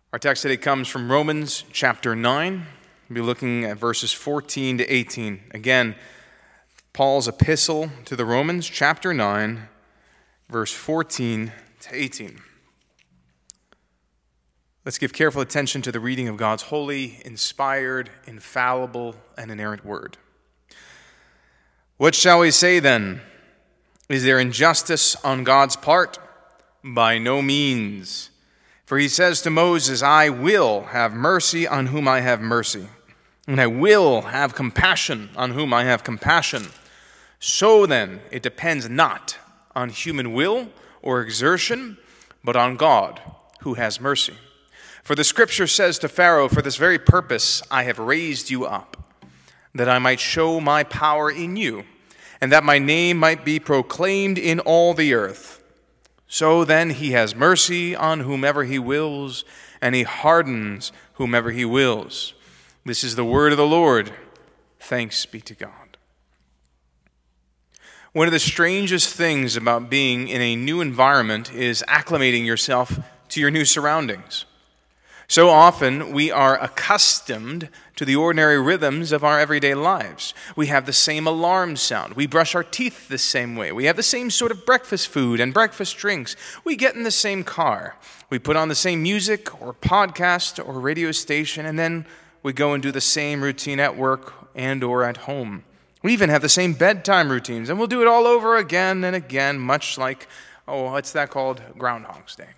Our text today comes from Romans chapter 9. We'll be looking at verses 14 to 18. Again, Paul's epistle to the Romans, chapter 9, verse 14 to 18. Let's give careful attention to the reading of God's holy, inspired, infallible, and inerrant word. What shall we say then? Is there injustice on God's part? By no means. For he says to Moses, I will have mercy on whom I have mercy, and I will have compassion on whom I have compassion. So then, it depends not on human will or exertion, but on God, who has mercy. For the Scripture says to Pharaoh, for this very purpose I have raised you up, that I might show my power in you, and that my name might be proclaimed in all the earth. So then he has mercy on whomever he wills, and he hardens whomever he wills. This is the word of the Lord. Thanks be to God. One of the strangest things about being in a new environment is acclimating yourself to your new surroundings. So often we are accustomed to the ordinary rhythms of our everyday lives. We have the same alarm sound. We brush our teeth the same way. We have the same sort of breakfast food and breakfast drinks. We get in the same car. We put on the same music or podcast or radio station, and then we go and do the same routine at work and or at home. We even have the same bedtime routines, and we'll do it all over again and again, much like, what's that called? Groundhog's Day.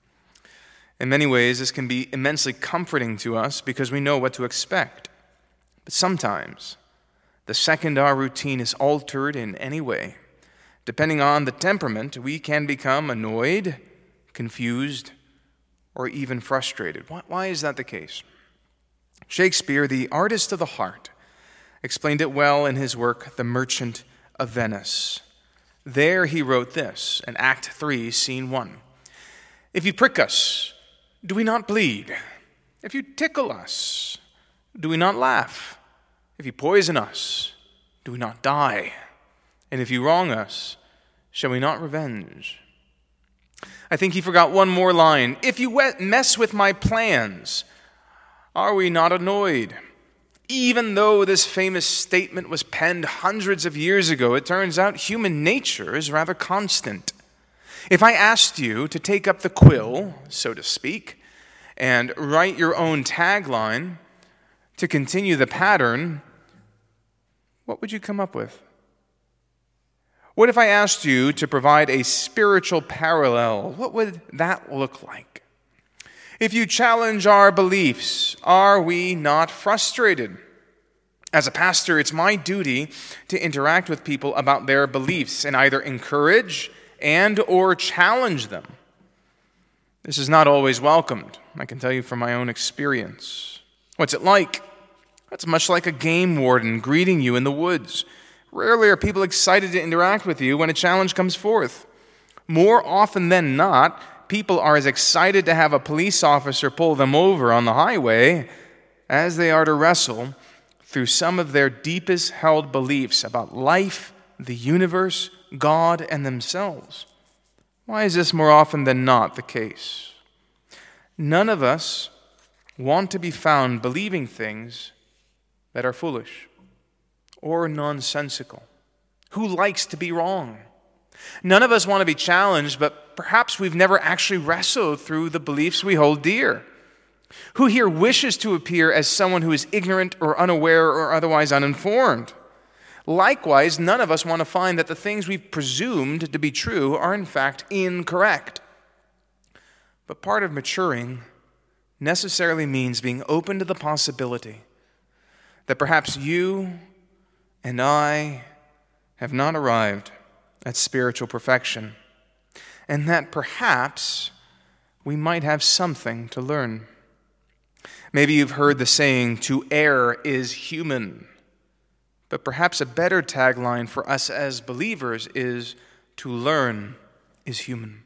In many ways, this can be immensely comforting to us because we know what to expect. But sometimes, the second our routine is altered in any way, depending on the temperament, we can become annoyed, confused, or even frustrated. Why is that the case? Shakespeare, the artist of the heart, explained it well in his work, The Merchant of Venice. There he wrote this in Act 3, Scene 1. If you prick us, do we not bleed? If you tickle us, do we not laugh? If you poison us, do we not die? And if you wrong us, shall we not revenge? I think he forgot one more line. If you mess with my plans, are we not annoyed? Even though this famous statement was penned hundreds of years ago, it turns out human nature is rather constant. If I asked you to take up the quill, so to speak, and write your own tagline to continue the pattern, what would you come up with? What if I asked you to provide a spiritual parallel? What would that look like? If you challenge our beliefs, are we not frustrated? As a pastor, it's my duty to interact with people about their beliefs and either encourage and or challenge them. This is not always welcomed, I can tell you from my own experience. What's it like? It's much like a game warden greeting you in the woods. Rarely are people excited to interact with you when a challenge comes forth. More often than not, people are as excited to have a police officer pull them over on the highway as they are to wrestle through some of their deepest held beliefs about life, the universe, God, and themselves. Why is this more often than not the case? None of us want to be found believing things that are foolish or nonsensical. Who likes to be wrong? None of us want to be challenged, but perhaps we've never actually wrestled through the beliefs we hold dear. Who here wishes to appear as someone who is ignorant or unaware or otherwise uninformed? Likewise, none of us want to find that the things we've presumed to be true are in fact incorrect. But part of maturing necessarily means being open to the possibility that perhaps you and I have not arrived at spiritual perfection, and that perhaps we might have something to learn. Maybe you've heard the saying, to err is human. But perhaps a better tagline for us as believers is, to learn is human.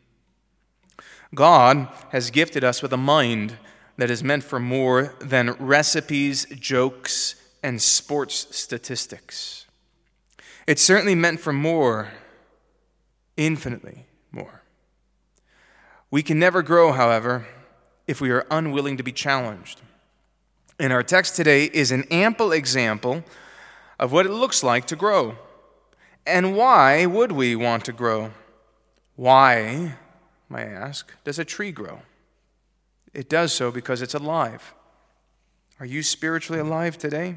God has gifted us with a mind that is meant for more than recipes, jokes, and sports statistics. It's certainly meant for more, infinitely more. We can never grow, however, if we are unwilling to be challenged. And our text today is an ample example of what it looks like to grow. And why would we want to grow? Why, may I ask, does a tree grow? It does so because it's alive. Are you spiritually alive today?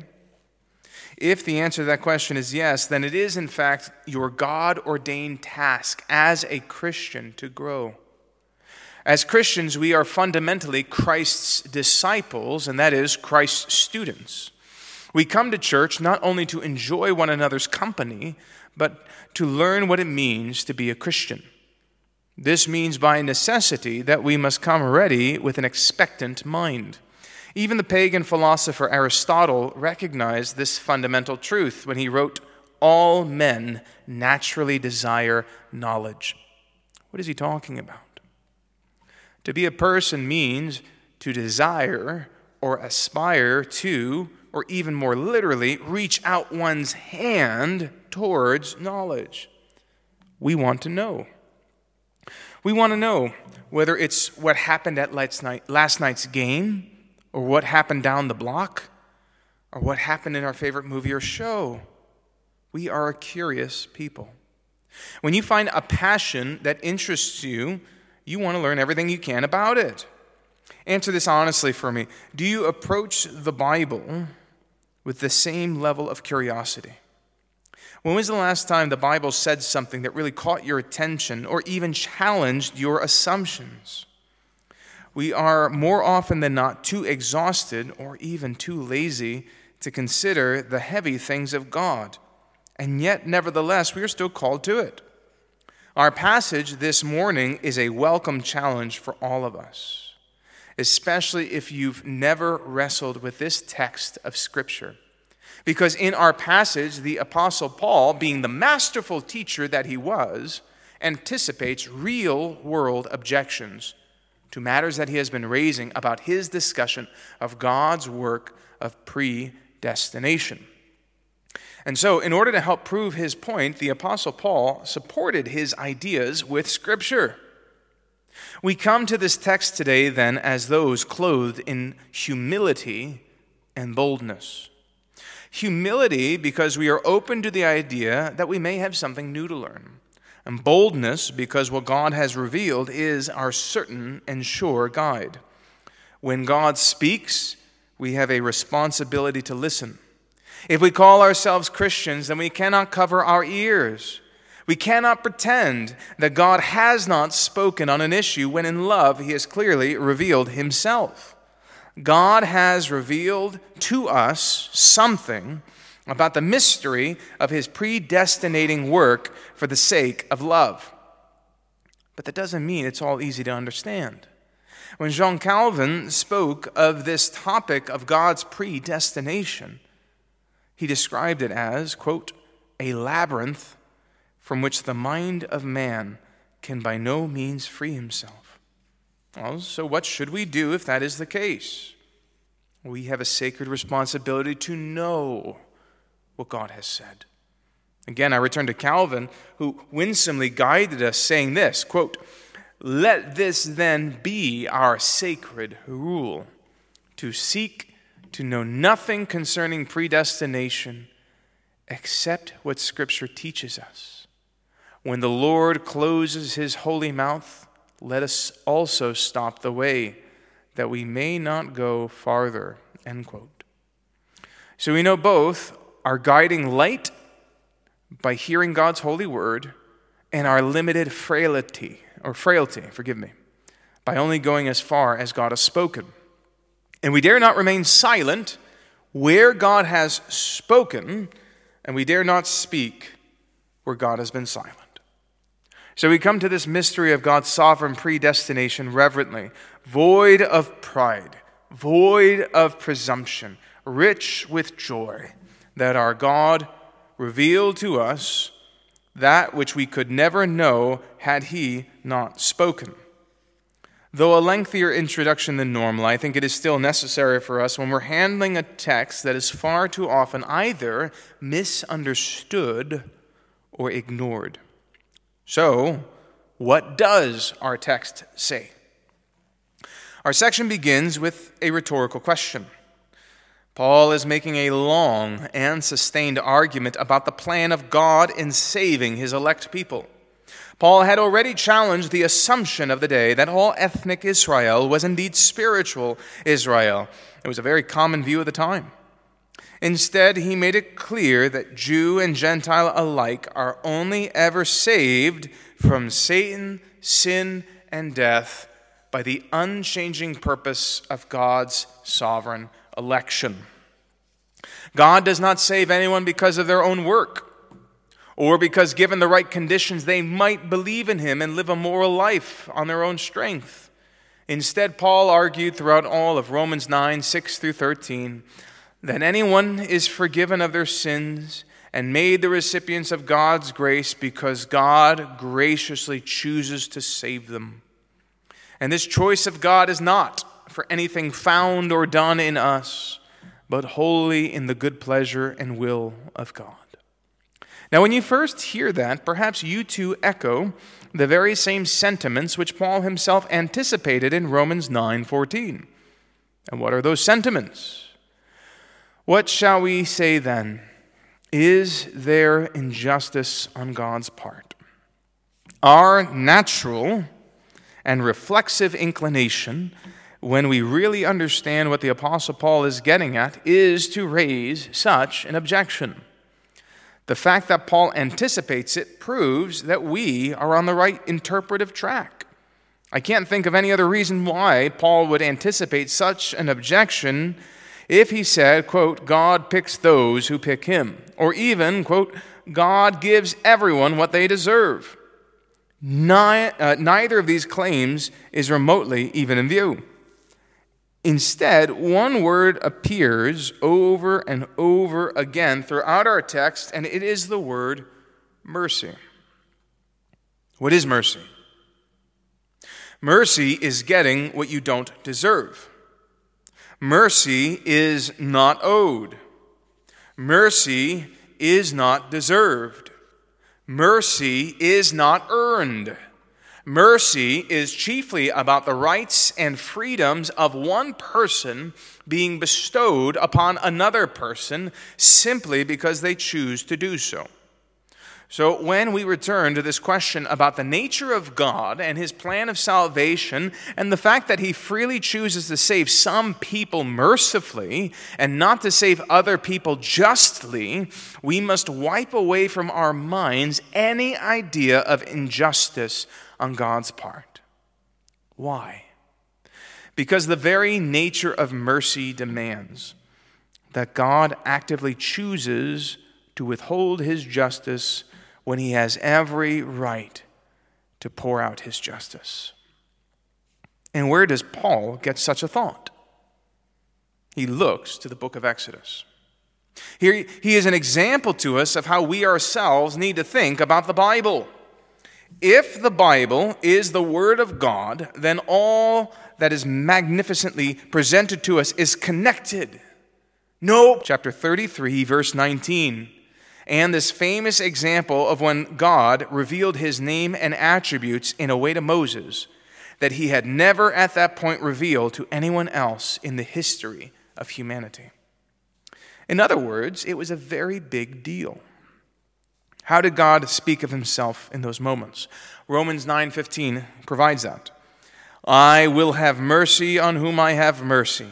If the answer to that question is yes, then it is in fact your God-ordained task as a Christian to grow. As Christians, we are fundamentally Christ's disciples, and that is Christ's students. We come to church not only to enjoy one another's company, but to learn what it means to be a Christian. This means by necessity that we must come ready with an expectant mind. Even the pagan philosopher Aristotle recognized this fundamental truth when he wrote, "All men naturally desire knowledge." What is he talking about? To be a person means to desire or aspire to, or even more literally, reach out one's hand towards knowledge. We want to know. We want to know whether it's what happened at last night's game, or what happened down the block, or what happened in our favorite movie or show. We are a curious people. When you find a passion that interests you, you want to learn everything you can about it. Answer this honestly for me. Do you approach the Bible with the same level of curiosity? When was the last time the Bible said something that really caught your attention or even challenged your assumptions? We are more often than not too exhausted or even too lazy to consider the heavy things of God. And yet, nevertheless, we are still called to it. Our passage this morning is a welcome challenge for all of us, especially if you've never wrestled with this text of Scripture. Because in our passage, the Apostle Paul, being the masterful teacher that he was, anticipates real-world objections to matters that he has been raising about his discussion of God's work of predestination. And so, in order to help prove his point, the Apostle Paul supported his ideas with Scripture. We come to this text today, then, as those clothed in humility and boldness. Humility because we are open to the idea that we may have something new to learn. And boldness because what God has revealed is our certain and sure guide. When God speaks, we have a responsibility to listen. If we call ourselves Christians, then we cannot cover our ears. We cannot pretend that God has not spoken on an issue when in love he has clearly revealed himself. God has revealed to us something about the mystery of his predestinating work for the sake of love. But that doesn't mean it's all easy to understand. When Jean Calvin spoke of this topic of God's predestination, he described it as, quote, "a labyrinth from which the mind of man can by no means free himself." Well, so what should we do if that is the case? We have a sacred responsibility to know what God has said. Again, I return to Calvin, who winsomely guided us, saying this, quote, "Let this then be our sacred rule, to seek to know nothing concerning predestination except what Scripture teaches us. When the Lord closes his holy mouth, let us also stop the way, that we may not go farther." End quote. So we know both our guiding light by hearing God's holy word and our limited frailty by only going as far as God has spoken. And we dare not remain silent where God has spoken, and we dare not speak where God has been silent. So we come to this mystery of God's sovereign predestination reverently, void of pride, void of presumption, rich with joy, that our God revealed to us that which we could never know had he not spoken. Though a lengthier introduction than normal, I think it is still necessary for us when we're handling a text that is far too often either misunderstood or ignored. So, what does our text say? Our section begins with a rhetorical question. Paul is making a long and sustained argument about the plan of God in saving his elect people. Paul had already challenged the assumption of the day that all ethnic Israel was indeed spiritual Israel. It was a very common view of the time. Instead, he made it clear that Jew and Gentile alike are only ever saved from Satan, sin, and death by the unchanging purpose of God's sovereign election. God does not save anyone because of their own work, or because given the right conditions they might believe in him and live a moral life on their own strength. Instead, Paul argued throughout all of Romans 9, 6 through 13, that anyone is forgiven of their sins and made the recipients of God's grace because God graciously chooses to save them. And this choice of God is not for anything found or done in us, but wholly in the good pleasure and will of God. Now, when you first hear that, perhaps you too echo the very same sentiments which Paul himself anticipated in Romans 9:14. And what are those sentiments? What shall we say then? Is there injustice on God's part? Our natural and reflexive inclination, when we really understand what the Apostle Paul is getting at, is to raise such an objection. The fact that Paul anticipates it proves that we are on the right interpretive track. I can't think of any other reason why Paul would anticipate such an objection if he said, quote, God picks those who pick him, or even, quote, God gives everyone what they deserve. Neither of these claims is remotely even in view. Instead, one word appears over and over again throughout our text, and it is the word mercy. What is mercy? Mercy is getting what you don't deserve. Mercy is not owed. Mercy is not deserved. Mercy is not earned. Mercy is chiefly about the rights and freedoms of one person being bestowed upon another person simply because they choose to do so. So when we return to this question about the nature of God and his plan of salvation and the fact that he freely chooses to save some people mercifully and not to save other people justly, we must wipe away from our minds any idea of injustice on God's part. Why? Because the very nature of mercy demands that God actively chooses to withhold his justice when he has every right to pour out his justice. And where does Paul get such a thought? He looks to the book of Exodus. Here he is an example to us of how we ourselves need to think about the Bible. If the Bible is the Word of God, then all that is magnificently presented to us is connected. Chapter 33, verse 19. And this famous example of when God revealed his name and attributes in a way to Moses that he had never at that point revealed to anyone else in the history of humanity. In other words, it was a very big deal. How did God speak of himself in those moments? Romans 9:15 provides that. I will have mercy on whom I have mercy.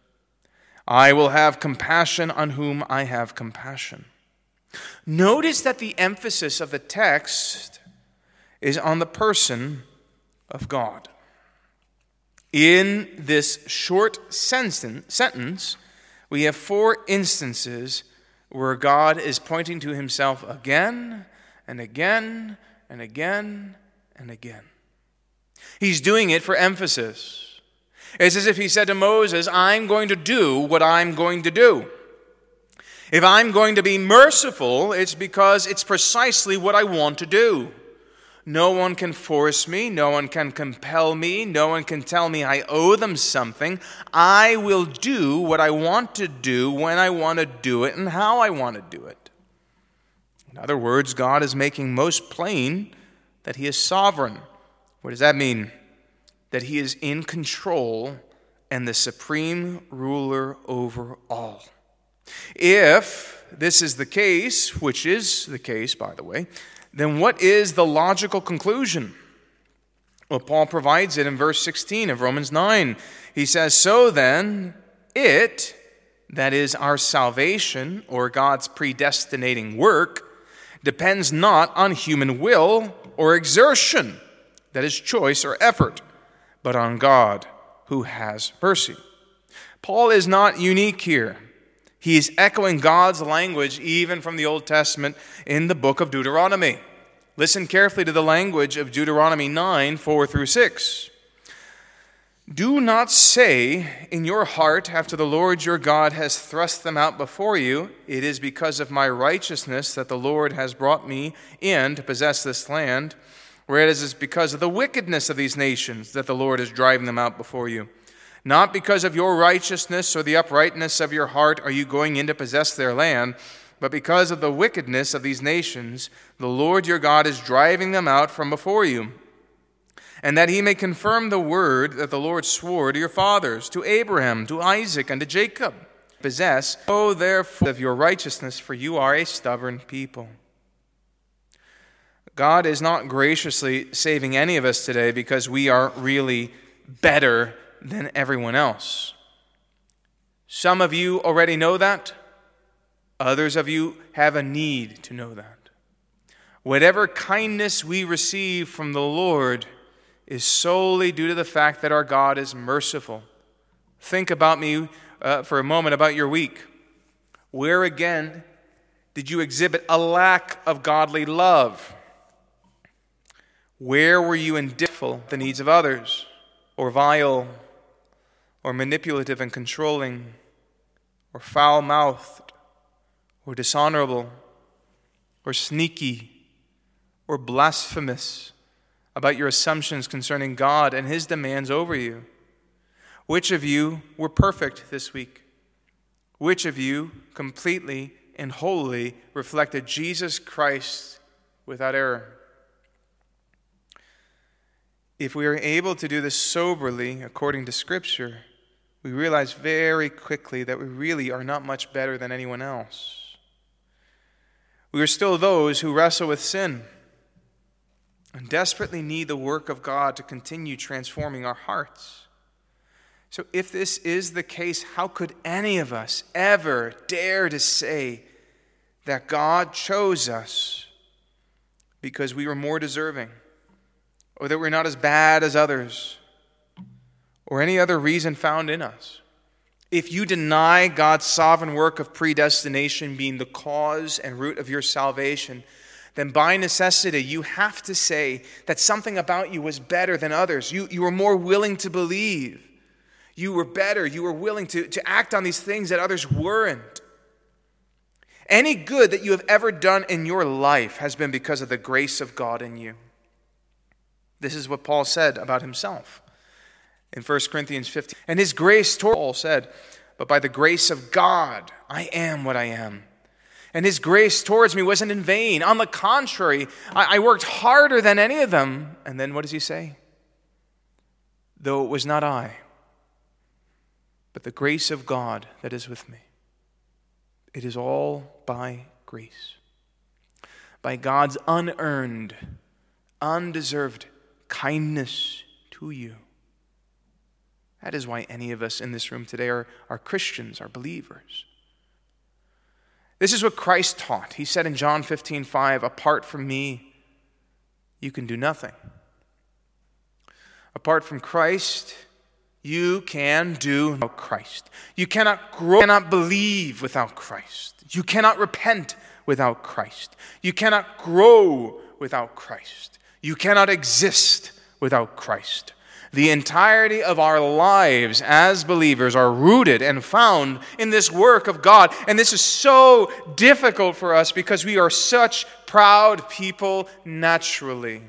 I will have compassion on whom I have compassion. Notice that the emphasis of the text is on the person of God. In this short sentence, we have 4 instances where God is pointing to himself again and again and again and again. He's doing it for emphasis. It's as if he said to Moses, I'm going to do what I'm going to do. If I'm going to be merciful, it's because it's precisely what I want to do. No one can force me. No one can compel me. No one can tell me I owe them something. I will do what I want to do when I want to do it and how I want to do it. In other words, God is making most plain that he is sovereign. What does that mean? that he is in control and the supreme ruler over all. If this is the case, which is the case, by the way, then what is the logical conclusion? Well, Paul provides it in verse 16 of Romans 9. He says, "So then, it, that is our salvation, or God's predestinating work, depends not on human will or exertion, that is choice or effort, but on God who has mercy." Paul is not unique here. He is echoing God's language even from the Old Testament in the book of Deuteronomy. Listen carefully to the language of Deuteronomy 9, 4 through 6. "Do not say in your heart, after the Lord your God has thrust them out before you, 'It is because of my righteousness that the Lord has brought me in to possess this land,' whereas it is because of the wickedness of these nations that the Lord is driving them out before you. Not because of your righteousness or the uprightness of your heart are you going in to possess their land, but because of the wickedness of these nations, the Lord your God is driving them out from before you. And that he may confirm the word that the Lord swore to your fathers, to Abraham, to Isaac, and to Jacob. Possess, O therefore, of your righteousness, for you are a stubborn people." God is not graciously saving any of us today because we are really better than everyone else. Some of you already know that. Others of you have a need to know that. Whatever kindness we receive from the Lord is solely due to the fact that our God is merciful. Think about me for a moment about your week. Where again did you exhibit a lack of godly love? Where were you indifferent to the needs of others, or vile, or manipulative and controlling, or foul-mouthed, or dishonorable, or sneaky, or blasphemous about your assumptions concerning God and his demands over you? Which of you were perfect this week? Which of you completely and wholly reflected Jesus Christ without error? If we are able to do this soberly, according to Scripture, we realize very quickly that we really are not much better than anyone else. We are still those who wrestle with sin and desperately need the work of God to continue transforming our hearts. So if this is the case, how could any of us ever dare to say that God chose us because we were more deserving, or that we're not as bad as others, or any other reason found in us? If you deny God's sovereign work of predestination being the cause and root of your salvation, then by necessity you have to say that something about you was better than others. You were more willing to believe. You were better. You were willing to act on these things that others weren't. Any good that you have ever done in your life has been because of the grace of God in you. This is what Paul said about himself in 1 Corinthians 15. And his grace toward Paul said, "But by the grace of God, I am what I am. And his grace towards me wasn't in vain. On the contrary, I worked harder than any of them." And then what does he say? "Though it was not I, but the grace of God that is with me." It is all by grace. By God's unearned, undeserved kindness to you. That is why any of us in this room today are Christians, are believers. This is what Christ taught. He said in John 15:5, "Apart from me, you can do nothing." Apart from Christ, you can do without Christ. You cannot grow, cannot believe without Christ. You cannot repent without Christ. You cannot grow without Christ. You cannot exist without Christ. The entirety of our lives as believers are rooted and found in this work of God. And this is so difficult for us because we are such proud people naturally.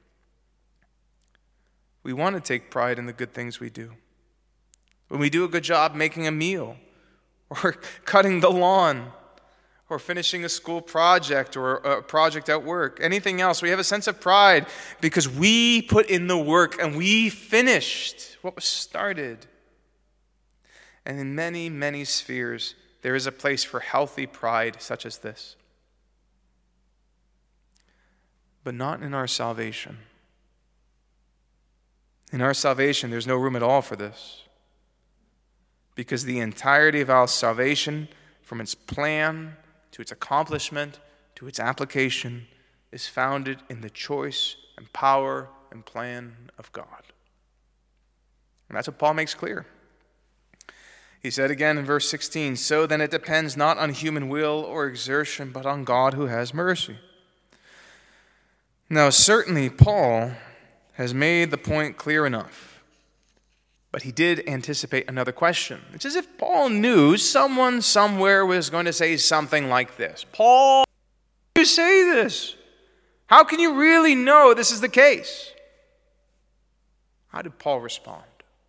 We want to take pride in the good things we do. When we do a good job making a meal or cutting the lawn, or finishing a school project or a project at work, anything else. We have a sense of pride because we put in the work and we finished what was started. And in many, many spheres, there is a place for healthy pride such as this. But not in our salvation. In our salvation, there's no room at all for this. Because the entirety of our salvation, from its plan to its accomplishment to its application, is founded in the choice and power and plan of God. And that's what Paul makes clear. He said again in verse 16, "So then it depends not on human will or exertion, but on God who has mercy." Now, certainly Paul has made the point clear enough, but he did anticipate another question. It's as if Paul knew someone somewhere was going to say something like this. Paul, how can you say this? How can you really know this is the case? How did Paul respond?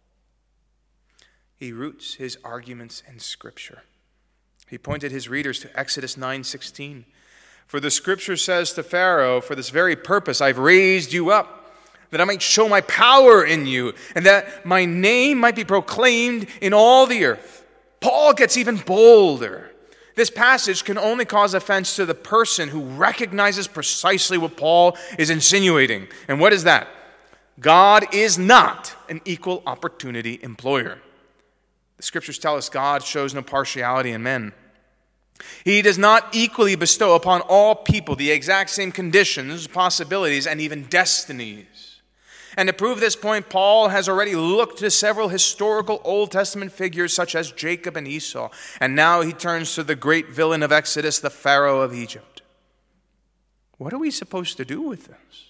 He roots his arguments in Scripture. He pointed his readers to Exodus 9:16. "For the Scripture says to Pharaoh, for this very purpose I've raised you up, that I might show my power in you, and that my name might be proclaimed in all the earth." Paul gets even bolder. This passage can only cause offense to the person who recognizes precisely what Paul is insinuating. And what is that? God is not an equal opportunity employer. The Scriptures tell us God shows no partiality in men. He does not equally bestow upon all people the exact same conditions, possibilities, and even destinies. And to prove this point, Paul has already looked to several historical Old Testament figures such as Jacob and Esau. And now he turns to the great villain of Exodus, the Pharaoh of Egypt. What are we supposed to do with this?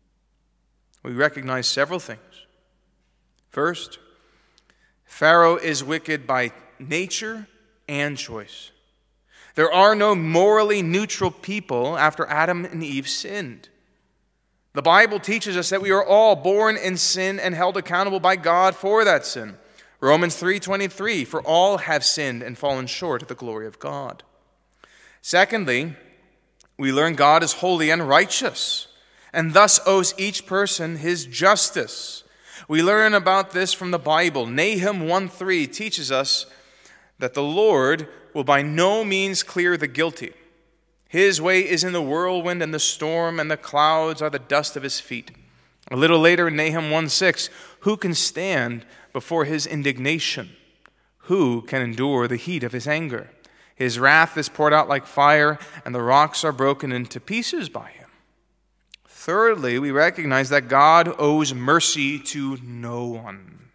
We recognize several things. First, Pharaoh is wicked by nature and choice. There are no morally neutral people after Adam and Eve sinned. The Bible teaches us that we are all born in sin and held accountable by God for that sin. Romans 3:23, "For all have sinned and fallen short of the glory of God." Secondly, we learn God is holy and righteous, and thus owes each person his justice. We learn about this from the Bible. Nahum 1:3 teaches us that the Lord will by no means clear the guilty. His way is in the whirlwind and the storm, and the clouds are the dust of his feet. A little later in Nahum 1:6, who can stand before his indignation? Who can endure the heat of his anger? His wrath is poured out like fire, and the rocks are broken into pieces by him. Thirdly, we recognize that God owes mercy to no one.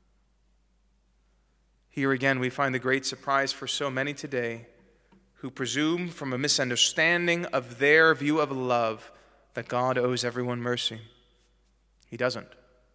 Here again, we find the great surprise for so many today who presume from a misunderstanding of their view of love that God owes everyone mercy. He doesn't.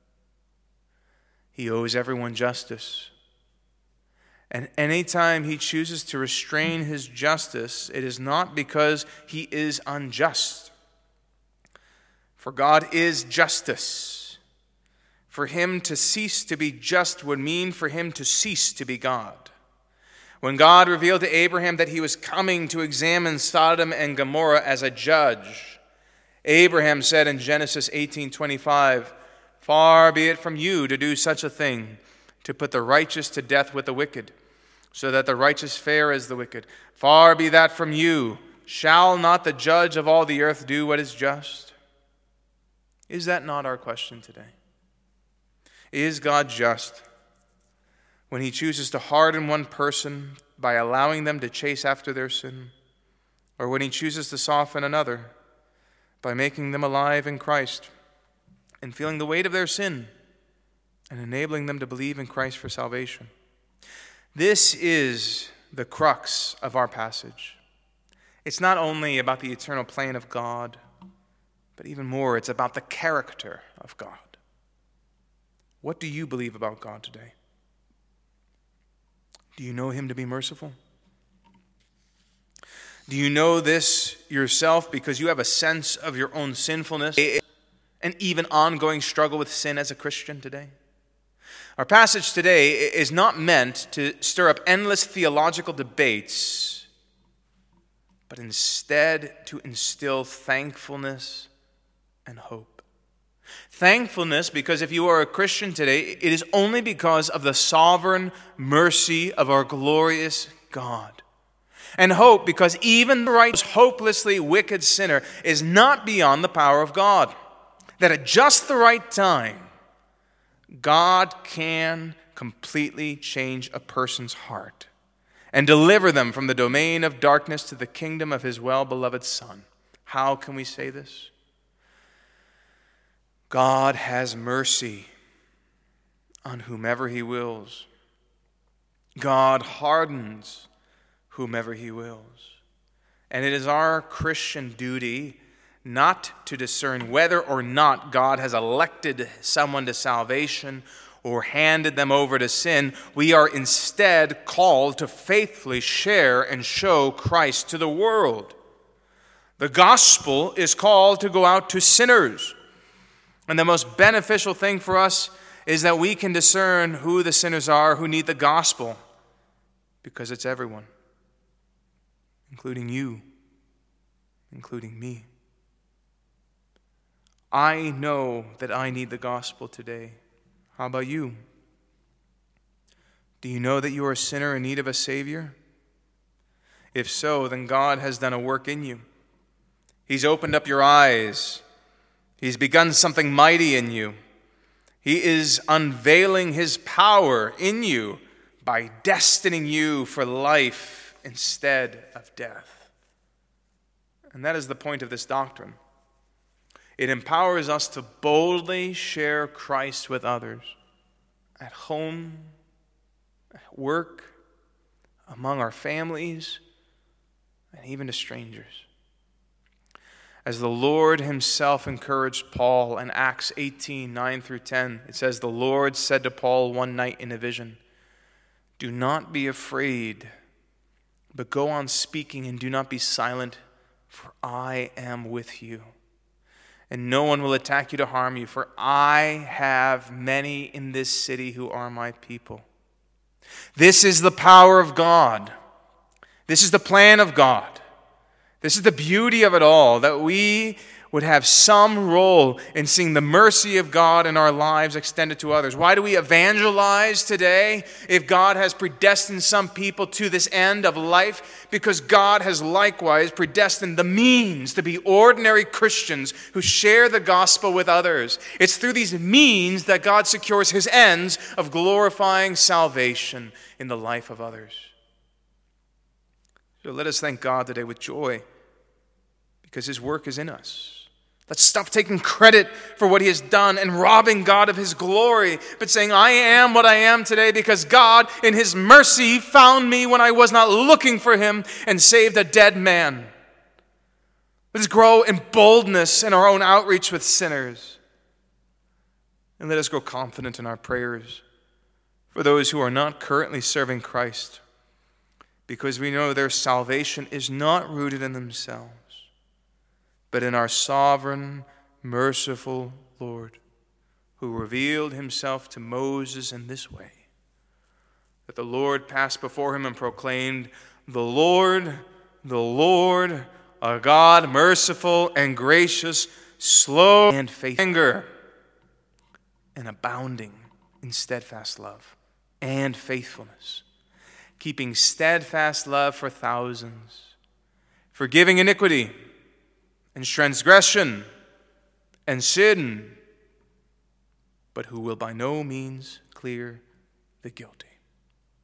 He owes everyone justice. And anytime he chooses to restrain his justice, it is not because he is unjust. For God is justice. For him to cease to be just would mean for him to cease to be God. When God revealed to Abraham that he was coming to examine Sodom and Gomorrah as a judge, Abraham said in Genesis 18:25, "Far be it from you to do such a thing, to put the righteous to death with the wicked, so that the righteous fare as the wicked. Far be that from you. Shall not the judge of all the earth do what is just?" Is that not our question today? Is God just when he chooses to harden one person by allowing them to chase after their sin, or when he chooses to soften another by making them alive in Christ and feeling the weight of their sin and enabling them to believe in Christ for salvation? This is the crux of our passage. It's not only about the eternal plan of God, but even more, it's about the character of God. What do you believe about God today? Do you know him to be merciful? Do you know this yourself because you have a sense of your own sinfulness and even ongoing struggle with sin as a Christian today? Our passage today is not meant to stir up endless theological debates, but instead to instill thankfulness and hope. Thankfulness, because if you are a Christian today, it is only because of the sovereign mercy of our glorious God. And hope, because even the righteous, hopelessly wicked sinner is not beyond the power of God. That at just the right time, God can completely change a person's heart and deliver them from the domain of darkness to the kingdom of his well-beloved Son. How can we say this? God has mercy on whomever he wills. God hardens whomever he wills. And it is our Christian duty not to discern whether or not God has elected someone to salvation or handed them over to sin. We are instead called to faithfully share and show Christ to the world. The gospel is called to go out to sinners. And the most beneficial thing for us is that we can discern who the sinners are who need the gospel, because it's everyone, including you, including me. I know that I need the gospel today. How about you? Do you know that you are a sinner in need of a Savior? If so, then God has done a work in you. He's opened up your eyes. He's begun something mighty in you. He is unveiling his power in you by destining you for life instead of death. And that is the point of this doctrine. It empowers us to boldly share Christ with others, at home, at work, among our families, and even to strangers. As the Lord himself encouraged Paul in Acts 18, 9 through 10, it says, "The Lord said to Paul one night in a vision, 'Do not be afraid, but go on speaking and do not be silent, for I am with you. And no one will attack you to harm you, for I have many in this city who are my people.'" This is the power of God. This is the plan of God. This is the beauty of it all, that we would have some role in seeing the mercy of God in our lives extended to others. Why do we evangelize today if God has predestined some people to this end of life? Because God has likewise predestined the means to be ordinary Christians who share the gospel with others. It's through these means that God secures his ends of glorifying salvation in the life of others. So let us thank God today with joy, because his work is in us. Let's stop taking credit for what he has done and robbing God of his glory, but saying, "I am what I am today because God, in his mercy, found me when I was not looking for him and saved a dead man." Let us grow in boldness in our own outreach with sinners. And let us grow confident in our prayers for those who are not currently serving Christ, because we know their salvation is not rooted in themselves, but in our sovereign, merciful Lord, who revealed himself to Moses in this way, that the Lord passed before him and proclaimed, the Lord, a God merciful and gracious, slow and faithful, anger, and abounding in steadfast love and faithfulness, keeping steadfast love for thousands, forgiving iniquity and transgression and sin, but who will by no means clear the guilty.